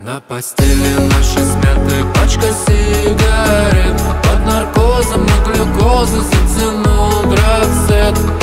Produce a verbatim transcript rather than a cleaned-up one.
На постели нашей смятой пачка сигарет. Под наркозом и глюкозой затянул драцет.